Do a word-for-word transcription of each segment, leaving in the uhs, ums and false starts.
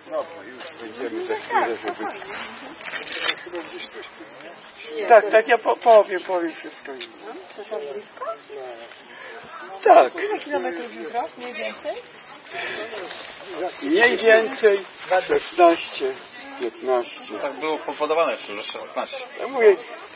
Dobra, już będziemy za chwilę, żeby... Tak, tak, ja po, powiem, powiem wszystko. No, to tam blisko? Tak. Ile kilometrów jutro? Mniej więcej? Mniej więcej szesnaście, piętnaście. Tak było podawane jeszcze, że szesnaście. Ja mówię,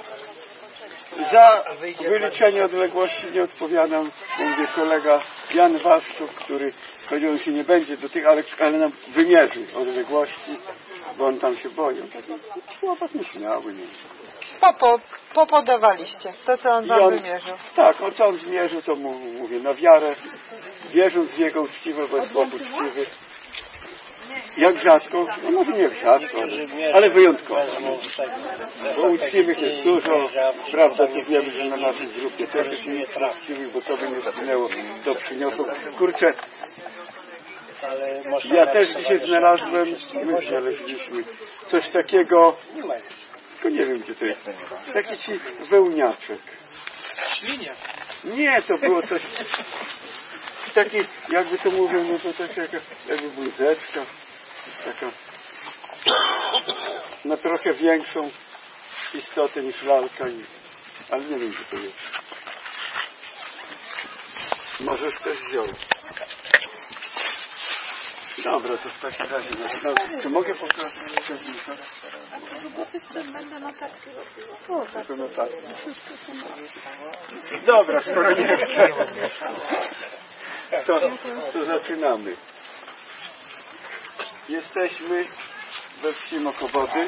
za wyliczenie odległości nie odpowiadam, mówię, kolega Jan Waszczuk, który choć on się nie będzie do tych, ale, ale nam wymierzy odległości, bo on tam się boi. On tak chłopak nieśmiały. Nie. Popo, popodawaliście to, co on wam on, wymierzył. Tak, o co on zmierzył, to mu mówię na wiarę, wierząc w jego uczciwe, bo jest chłop uczciwy. Jak rzadko, no może nie jak rzadko, ale, ale wyjątkowo. Bo uczciwych jest dużo, prawda, to wiemy, że na naszej grupie też jest mnóstwo uczciwych, bo co by nie zginęło, to przyniosło. Kurczę, ja też dzisiaj znalazłem, my znaleźliśmy coś takiego, tylko nie wiem gdzie to jest, taki ci wełniaczek. Świnia. Nie, to było coś, taki, jakby to mówią, no to taka jakby bluzeczka, taka na trochę większą istotę niż lalka, i, ale nie wiem gdzie to jest. Może już ktoś wziął. Dobra, to w takim razie, no, czy mogę pokazać? Będę notatki robiła. To notatki. Dobra, skoro nie chcę, to, to zaczynamy. Jesteśmy we wsi Mokowody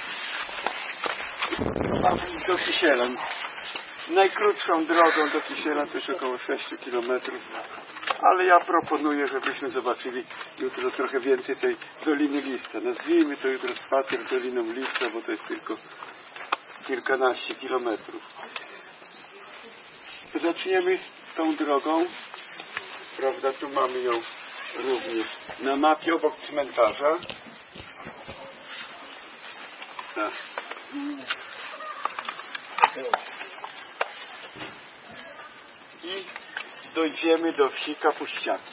do Kisiela. Najkrótszą drogą do Kisiela to jest około sześć kilometrów, ale ja proponuję, żebyśmy zobaczyli jutro trochę więcej tej Doliny Lipca. Nazwijmy to jutro spacer Doliną Lipca, bo to jest tylko kilkanaście kilometrów. Zaczniemy tą drogą, prawda, tu mamy ją również na mapie obok cmentarza. Tak. I dojdziemy do wsi Kapuściaki.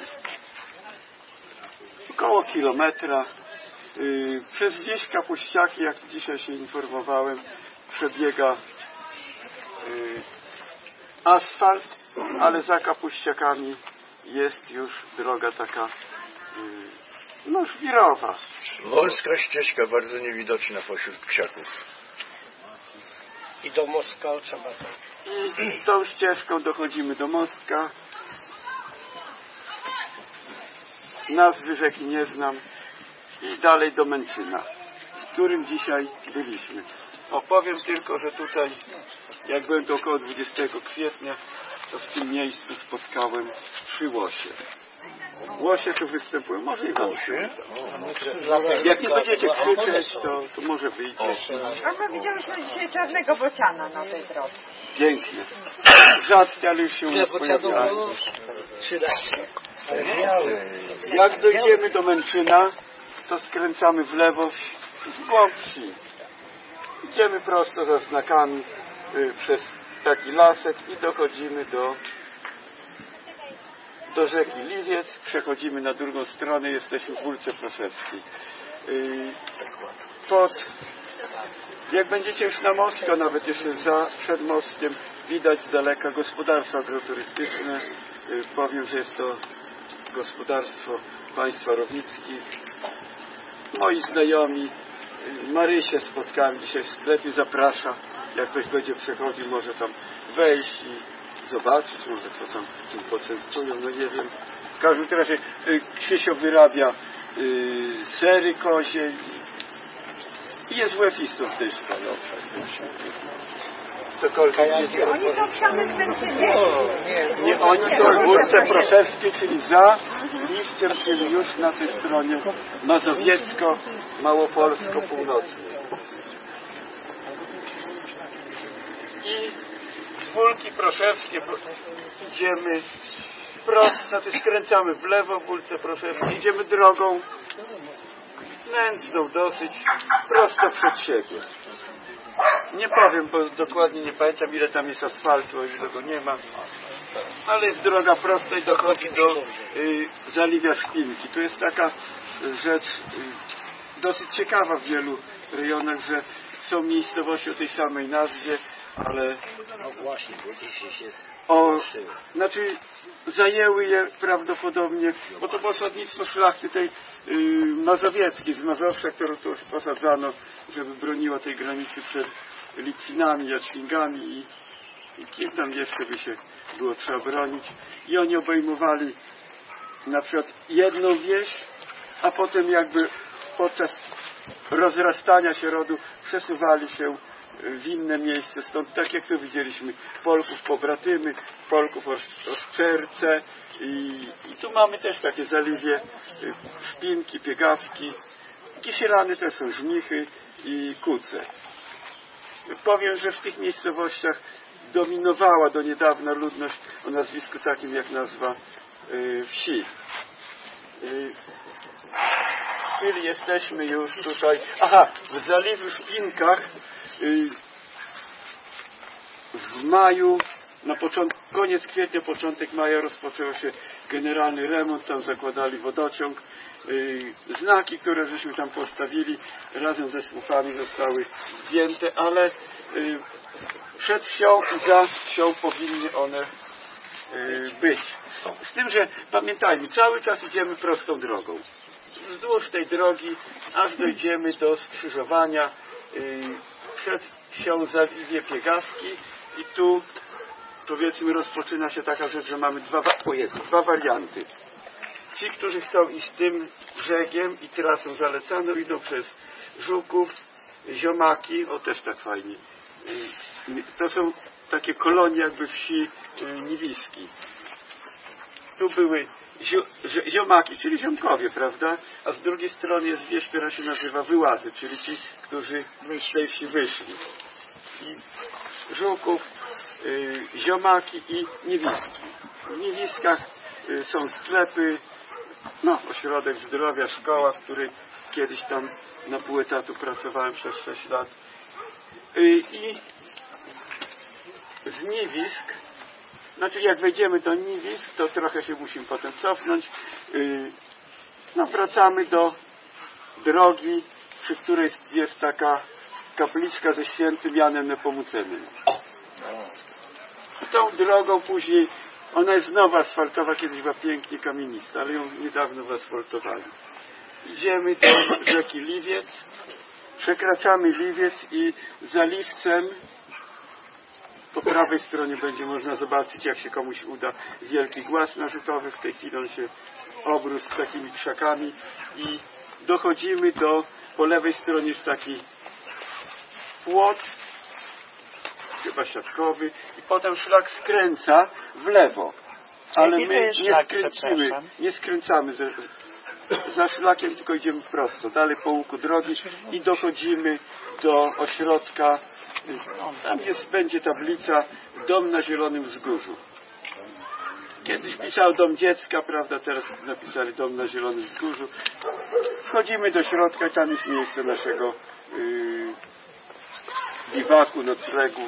Około kilometra. Yy, przez wieś Kapuściaki, jak dzisiaj się informowałem, przebiega yy, asfalt, ale za Kapuściakami jest już droga taka yy, no żwirowa. Wąska ścieżka, bardzo niewidoczna pośród krzaków. I do Mostka trzeba to. I tą ścieżką dochodzimy do Mostka. Nazwy rzeki nie znam. I dalej do Męczyna, w którym dzisiaj byliśmy. Opowiem tylko, że tutaj, jak byłem to około dwudziestego kwietnia, to w tym miejscu spotkałem trzy łosie. Łosie tu występują, może i łosie. Jak nie będziecie krzyczeć, to, to może wyjdzie. A my widziałyśmy dzisiaj czarnego bociana na tej drodze. Pięknie. Rzadkie, ale już się u nas pojawiają. Jak dojdziemy do Męczyna, to skręcamy w lewo w głąb wsi. Idziemy prosto za znakami y, przez taki lasek i dochodzimy do do rzeki Liwiec, przechodzimy na drugą stronę, jesteśmy w Górce Proszewskiej. Y, pod, jak będziecie już na mostku, nawet jeszcze za, przed mostkiem, widać z daleka gospodarstwo agroturystyczne. Y, powiem, że jest to gospodarstwo państwa Rownickich. Moi znajomi, Marysię spotkałem dzisiaj w sklepie, zaprasza, jak ktoś będzie przechodził, może tam wejść i zobaczyć, może co tam tym poczęstują, no nie wiem. W każdym razie y, Krzysio wyrabia y, sery kozie i jest łefistą w tej szkole. Cokolwiek nie Oni są w samym Męczynie? Nie, oni są w Górce Proszewskiej, czyli za Liwcem, czyli już na tej stronie mazowiecko-małopolsko-północnej. I z Górki Proszewskiej idziemy prosto, znaczy skręcamy w lewo w Górce Proszewskiej, idziemy drogą nędzną dosyć, prosto przed siebie. Nie powiem, bo dokładnie nie pamiętam, ile tam jest asfaltu, o ile go nie ma. Ale jest droga prosta i dochodzi do y, Zaliwia Szpinki. To jest taka rzecz dosyć ciekawa w wielu rejonach, że są miejscowości o tej samej nazwie, ale No właśnie, bo dzisiaj się o, znaczy zajęły je prawdopodobnie, bo to było osadnictwo szlachty tej yy, mazowieckiej, z Mazowsza, którą tu posadzano, żeby broniła tej granicy przed Litwinami, Jaćwingami i, i kim tam jeszcze by się było trzeba bronić. I oni obejmowali na przykład jedną wieś, a potem jakby podczas rozrastania się rodu przesuwali się w inne miejsce. Stąd tak jak tu widzieliśmy, Polków Pobratymy, Polków Oszczerce i, i tu mamy też takie zaliwie Szpinki, Piegawki. Kisielany też są Żmichy i Kuce. Powiem, że w tych miejscowościach dominowała do niedawna ludność o nazwisku takim jak nazwa y, wsi. Y, Czyli jesteśmy już tutaj. Aha, w zaliwu Szpinkach y, w maju, na początku, koniec kwietnia, początek maja rozpoczął się generalny remont, tam zakładali wodociąg. Y, znaki, które żeśmy tam postawili razem ze słupami zostały zdjęte, ale y, przed wsią i za wsią powinny one y, być. Z tym, że pamiętajmy, cały czas idziemy prostą drogą. Wzdłuż tej drogi, aż dojdziemy do skrzyżowania yy, przed wsią Zawiwie Piegawki i tu powiedzmy rozpoczyna się taka rzecz, że mamy dwa, o Jezu, dwa warianty. Ci, którzy chcą iść tym brzegiem i trasą zalecaną, idą przez Żuków, Ziomaki, o też tak fajnie. Yy, to są takie kolonie jakby wsi yy, Niwiski. Tu były zio, ziomaki, czyli ziomkowie, prawda? A z drugiej strony jest wieś, która się nazywa Wyłazy, czyli ci, którzy z tej wsi wyszli. I Żuków, y, ziomaki i Niewiski. W Niewiskach y, są sklepy, no, ośrodek zdrowia, szkoła, w której kiedyś tam na pół etatu pracowałem przez sześć lat. Y, I z Niewisk, znaczy jak wejdziemy do Niwisk, to trochę się musimy potem cofnąć. Yy, no wracamy do drogi, przy której jest taka kapliczka ze świętym Janem Nepomucenem. Tą drogą później, ona jest nowa asfaltowa, kiedyś była pięknie kamienista, ale ją niedawno wyasfaltowali. Idziemy do rzeki Liwiec, przekraczamy Liwiec i za Liwcem po prawej stronie będzie można zobaczyć, jak się komuś uda, wielki głaz narzutowy. W tej chwili on się obrósł takimi krzakami i dochodzimy do, po lewej stronie jest taki płot, chyba siatkowy, i potem szlak skręca w lewo. Ale my nie skręcimy, nie skręcamy za, za szlakiem, tylko idziemy prosto, dalej po łuku drogi i dochodzimy do ośrodka. Tam jest, będzie tablica Dom na Zielonym Wzgórzu. Kiedyś pisał Dom Dziecka, prawda, teraz napisali Dom na Zielonym Wzgórzu. Wchodzimy do środka i tam jest miejsce naszego yy, biwaku, noclegu.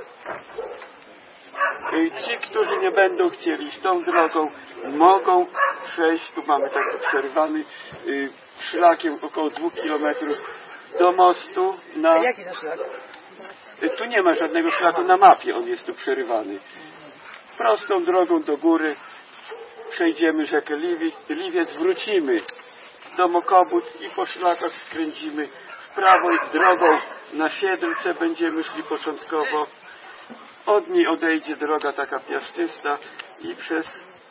Yy, ci, którzy nie będą chcieli iść tą drogą, mogą przejść, tu mamy taki przerywany yy, szlakiem około dwóch kilometrów do mostu na... A jaki to szlak? Tu nie ma żadnego szlaku na mapie, on jest tu przerywany. Prostą drogą do góry przejdziemy rzekę Liwiec, wrócimy do Mokobód i po szlakach skręcimy w prawo i drogą na Siedlce będziemy szli początkowo. Od niej odejdzie droga taka piaszczysta i przez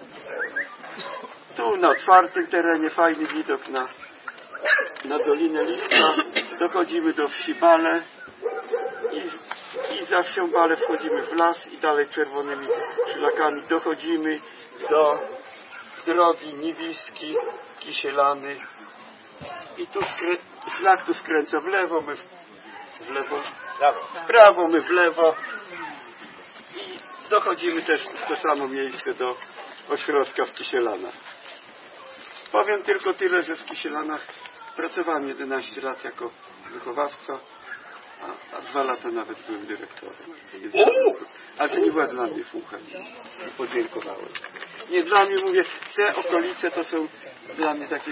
tu na otwartym terenie fajny widok na, na Dolinę Liwca. Dochodzimy do wsi Bale. I, I za wsią Bale wchodzimy w las i dalej czerwonymi szlakami dochodzimy do drogi Niwiski, Kisielany i tu skrę... szlak tu skręca w lewo, my w, w lewo, w prawo, my w lewo i dochodzimy też w to samo miejsce do ośrodka w Kisielanach. Powiem tylko tyle, że w Kisielanach pracowałem jedenaście lat jako wychowawca. A, a dwa lata nawet byłem dyrektorem. Ale to nie była dla mnie fucha. Podziękowałem. Nie, dla mnie, mówię, te okolice to są dla mnie takie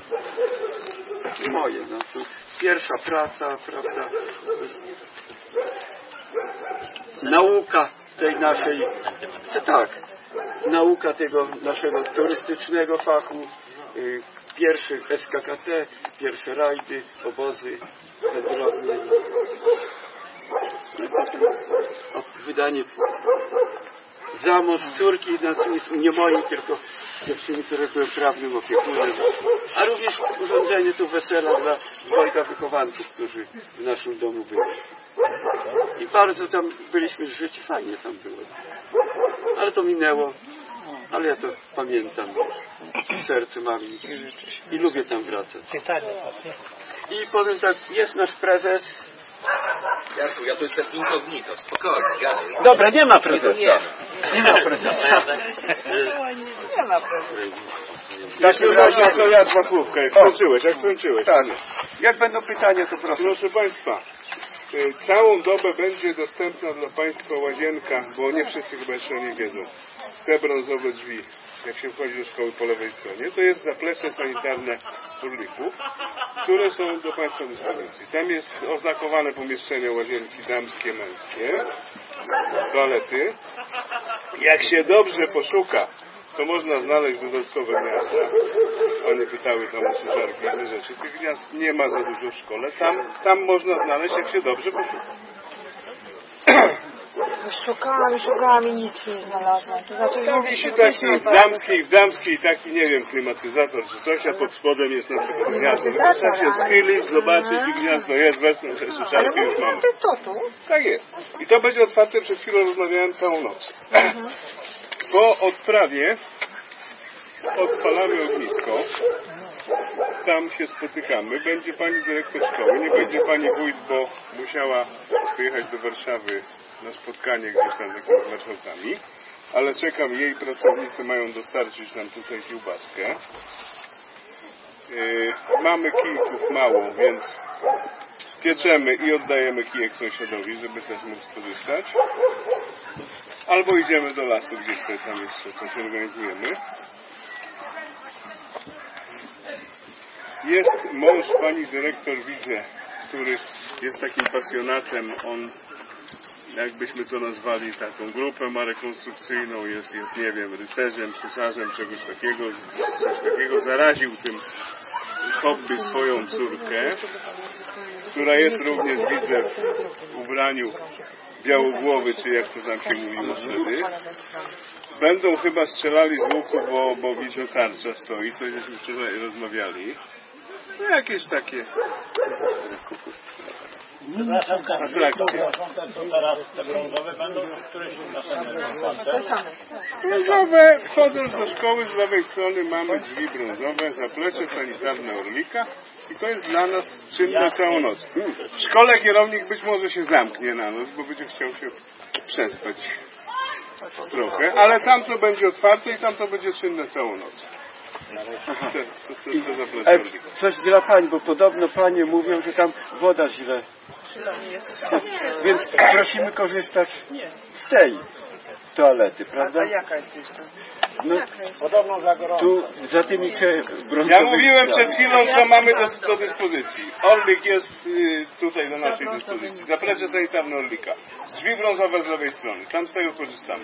moje. No. To pierwsza praca, prawda? Nauka tej naszej, tak, nauka tego naszego turystycznego fachu, y, pierwszy S K K T, pierwsze rajdy, obozy wędrowne. O, wydanie za mąż córki, nie mojej, tylko dziewczyny, które były prawnym opiekunem, a również urządzenie tu wesela dla dwojga wychowanków, którzy w naszym domu byli. I bardzo tam byliśmy żyć, fajnie tam było. Ale to minęło, ale ja to pamiętam. W sercu mam i, i lubię tam wracać. I powiem tak, jest nasz prezes. Jarku, ja to jestem incognito, spokojnie, gadaj. Dobra, nie ma prezesa. Nie, nie ma prezesa. Nie ma problemu. W takim razie to ja dwa słówka, jak skończyłeś, jak skończyłeś. Tak. Jak będą pytania, to proszę. Proszę Państwa, y, całą dobę będzie dostępna dla Państwa łazienka, bo nie wszyscy chyba jeszcze nie wiedzą. Te brązowe drzwi, jak się wchodzi do szkoły po lewej stronie, to jest zaplecze sanitarne Orlików, które są do Państwa dyspozycji. Tam jest oznakowane pomieszczenie łazienki damskie, męskie, toalety. Jak się dobrze poszuka, to można znaleźć dodatkowe gniazda. One pytały tam o suszarki i inne rzeczy. Tych gniazd nie ma za dużo w szkole. Tam, tam można znaleźć, jak się dobrze poszuka. Szukałam, szukałam i nic nie znalazłam. To znaczy, Tam wisi taki w damskiej, w damskiej taki, nie wiem, klimatyzator czy coś, a pod spodem jest na przykład gniazdo. Wystarczy się schylić, zobaczyć i gniazdo jest, wezmą te suszarki już mamy. to tu? Tak jest. I to będzie otwarte, przed chwilą rozmawiałem całą noc. Po odprawie odpalamy ognisko. Tam się spotykamy. Będzie pani dyrektor szkoły. Nie będzie pani wójt, bo musiała wyjechać do Warszawy na spotkanie gdzieś tam z jakimiś marszałkami. Ale czekam, jej pracownicy mają dostarczyć nam tutaj kiełbaskę. Yy, mamy kijków mało, więc pieczemy i oddajemy kijek sąsiadowi, żeby też mógł skorzystać. Albo idziemy do lasu, gdzieś sobie tam jeszcze coś organizujemy. Jest mąż pani dyrektor, widzę, który jest takim pasjonatem. On, jakbyśmy to nazwali, taką grupę ma rekonstrukcyjną, jest, jest nie wiem, rycerzem, pisarzem, czegoś takiego, coś takiego. Zaraził tym hobby swoją córkę, która jest również, widzę, w ubraniu białogłowy, czy jak to tam się mówiło wtedy. Będą chyba strzelali z łuku, bo, bo widzę, tarcza stoi, coś żeśmy wczoraj rozmawiali. No jakieś takie Przepraszam, atrakcje. to teraz te brązowe będą, czy któreś następne? Brązowe, wchodząc do szkoły z lewej strony mamy drzwi brązowe, zaplecze sanitarne Orlika i to jest dla nas czynne całą noc. W szkole kierownik być może się zamknie na noc, bo będzie chciał się przespać trochę, ale tam to będzie otwarte i tam to będzie czynne całą noc. Te, te, te, te zaplecze E, Orlika. coś dla pań, bo podobno panie mówią, że tam woda źle. Więc prosimy korzystać z tej toalety, prawda? A jaka jest jeszcze? No, Podobną dla gorąca. tu za tymi brązowymi. Ja mówiłem przed chwilą, co mamy do, do dyspozycji. Orlik jest y, tutaj do naszej dyspozycji. Zaplecze sanitarne Orlika. Drzwi brązowe z lewej strony. Tam z tego korzystamy.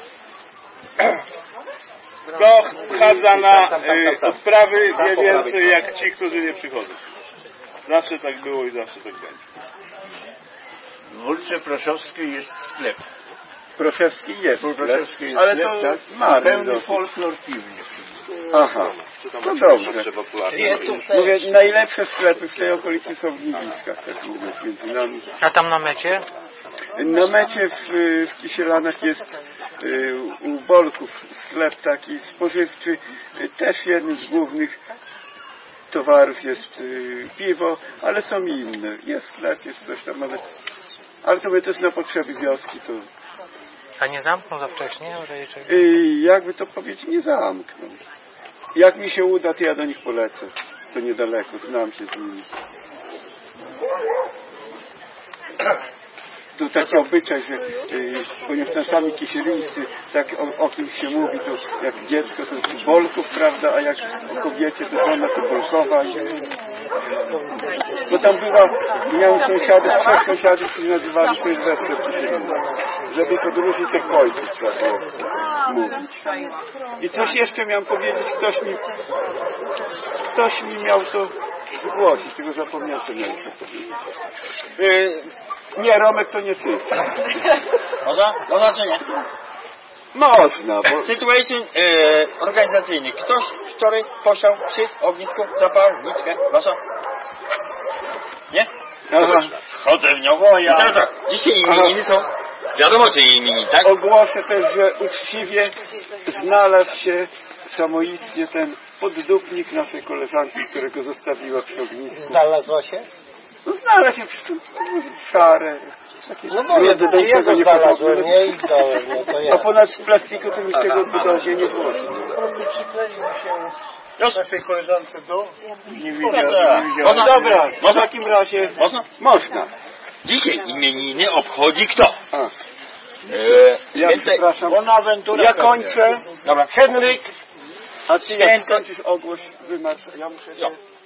To chadza na y, odprawy nie więcej jak ci, którzy nie przychodzą. Zawsze tak było i zawsze tak będzie. W ulicy Proszowskiej jest sklep. Proszewski jest, Proszewski jest ale sklep, to tak? marny Pełny dosyć. folklor piwny. Aha, to dobrze. Mówię, najlepsze sklepy w tej okolicy są w Gliwicach, tak mówiąc między nami. A tam na mecie? Na mecie w, w Kisielanach jest y, u Bolków sklep taki spożywczy. Y, też jednym z głównych towarów jest y, piwo, ale są i inne. Jest sklep, jest coś tam, ale, ale to my też na potrzeby wioski to... A nie zamkną za wcześnie? Y, jakby to powiedzieć, nie zamkną. Jak mi się uda, to ja do nich polecę. To niedaleko, znam się z nimi. tu taki obyczaj, że y, ponieważ tam sami kisielińscy, tak o, o kim się mówi, to jak dziecko to Bolków, prawda, a jak o kobiecie to żona to Bolkowa. I, bo tam była, miałem sąsiadów, trzech sąsiadów, którzy nazywali Sylwester Kisieliński. Żeby ich odróżnić od ojców, trzeba było mówić. I coś jeszcze miałem powiedzieć, ktoś mi, ktoś mi miał to zgłosić, tylko zapomniałem, co miałem powiedzieć. Yy, nie, Romek, to nie ty. Można? Można czy nie? Można, bo... Situation e, organizacyjny. Ktoś wczoraj posiał przy ognisku zapalniczkę. Wasza? Nie? Aha. Chodzę w nią. O ja. Tak, tak. Dzisiaj imieniny są. Wiadomo, czy imieniny, tak? Ogłoszę też, że uczciwie znalazł się samoistnie ten poddupnik naszej koleżanki, którego zostawiła przy ognisku. Znalazła się? No znalazł się przy tym szare. No mówię, to ty jego nie znalazłem, nie? I dałem, no to ja. A ponad plastiku to niczego wydarzenia nie złożył. Naszej koleżance do? Nie widziałem. No dobra, w takim razie Można? można. Dzisiaj imieniny obchodzi kto? A. E, Ja świętej- przepraszam. Bonaventura Ja pewnie. kończę. Dobra. Henryk. A ty jak Święty- skończysz ogłoś wymarsz, ja muszę się...